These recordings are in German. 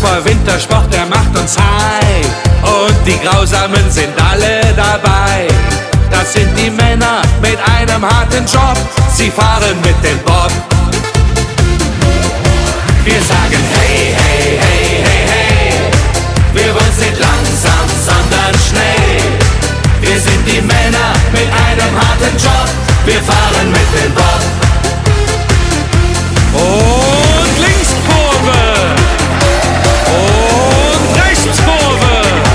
super Wintersport, der macht uns high. Und die Grausamen sind alle dabei. Das sind die Männer mit einem harten Job. Sie fahren mit dem Bob. Wir sagen hey, hey, hey, hey, hey. Wir wollen's nicht langsam, sondern schnell. Wir sind die Männer mit einem harten Job. Wir fahren mit dem Bob. Und Linkskurve. Und Rechtskurve.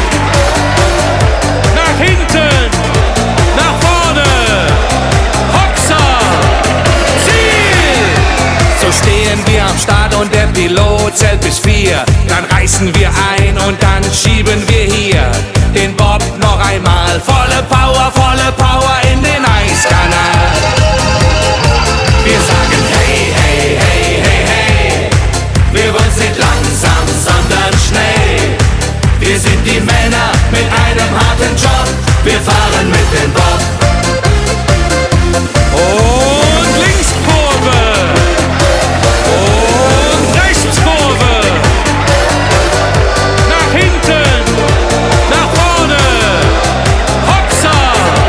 Nach hinten. Nach vorne. Hoxer. Ziel. So stehen wir am Start und der Pilot zählt bis 4. Dann reißen wir ein und dann schieben wir hier den Bob noch einmal. Volle Power in den Eiskanal. Wir sagen hey, hey, hey, hey, hey. Wir wollen's nicht langsam, sondern schnell. Wir sind die Männer mit einem harten Job. Wir fahren mit dem Bob. Und Linkskurve. Und Rechtskurve. Nach hinten. Nach vorne. Hoxer.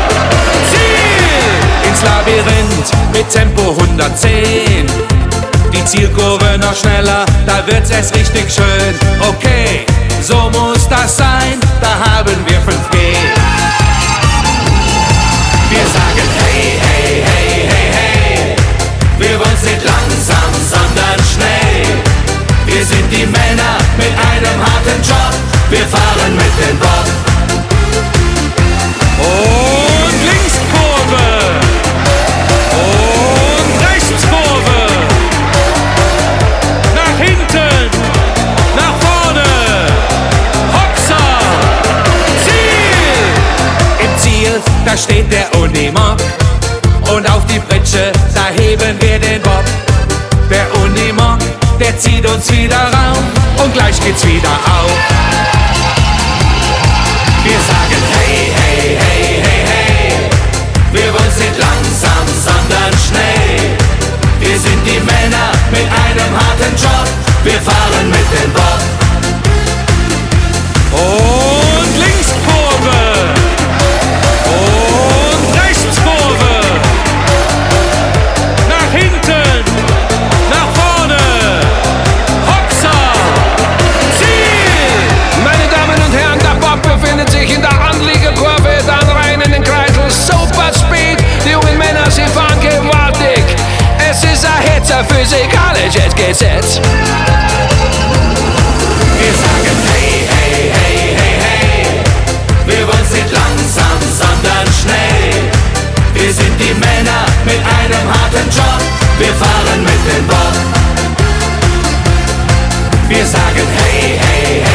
Ziel. Ins Labyrinth mit Tempo 110. Die Zielkurve noch schneller, da wird's erst richtig schön. Okay, so muss das sein, da haben wir 5G. Wir sagen hey, hey, hey, hey, hey. Wir wollen's nicht langsam, sondern schnell. Wir sind die Männer mit einem harten Job. Wir fahren mit dem Bob. Und Linkskurve. Und Rechtskurve. Nach hinten. Nach vorne. Hoxer. Ziel. Im Ziel, da steht der Unimog. Und auf die Pritsche, da heben wir den Bob. Der Unimog, der zieht uns wieder rauf. Und gleich geht's wieder auf. Wir sagen hey, hey, hey, hey, hey. Wir wollen's nicht langsam, sondern schnell. Wir sind die Männer mit einem harten Job. Wir fahren mit dem Bob. Und Linkskurve. Und Rechtskurve. Nach hinten. Nach vorne. Hoxer. Ziel. Meine Damen und Herren, der Bob befindet sich in der Anliegekurve, dann rein in den Kreisel. Super Speed, die jungen Männer, sie fahren gewaltig. Es ist ein Hitzer physikalisch, jetzt geht's jetzt. Wir sagen hey, hey, hey, hey, hey. Wir wollen's nicht langsam, sondern schnell. Wir sind die Männer mit einem harten Job. Wir fahren mit dem Bob. Wir sagen hey, hey, hey.